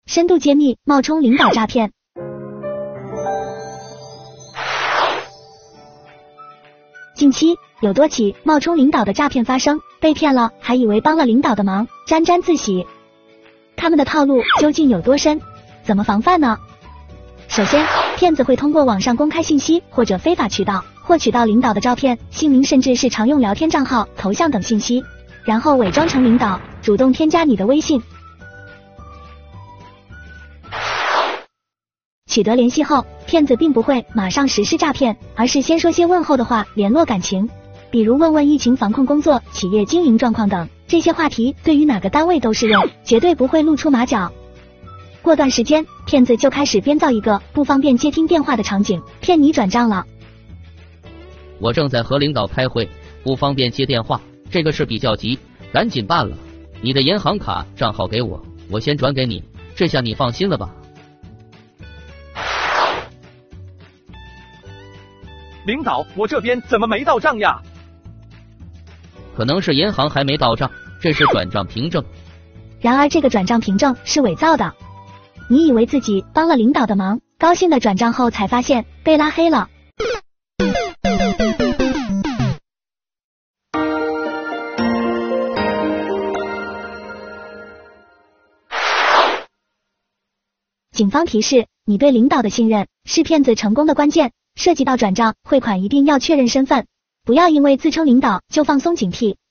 深度揭秘冒充领导诈骗。近期有多起冒充领导的诈骗发生，被骗了还以为帮了领导的忙，沾沾自喜。他们的套路究竟有多深？怎么防范呢？首先，骗子会通过网上公开信息或者非法渠道获取到领导的照片、姓名，甚至是常用聊天账号、头像等信息，然后伪装成领导，主动添加你的微信。取得联系后，骗子并不会马上实施诈骗，而是先说些问候的话，联络感情，比如问问疫情防控工作、企业经营状况等，这些话题对于哪个单位都适用，绝对不会露出马脚。过段时间，骗子就开始编造一个不方便接听电话的场景，骗你转账了。 我正在和领导开会，不方便接电话，这个事比较急，赶紧办了。你的银行卡账号给我，我先转给你，这下你放心了吧？ 领导，我这边怎么没到账呀？ 可能是银行还没到账，这是转账凭证。 然而这个转账凭证是伪造的，你以为自己帮了领导的忙，高兴的转账后才发现被拉黑了。警方提示，你对领导的信任是骗子成功的关键，涉及到转账汇款一定要确认身份，不要因为自称领导就放松警惕，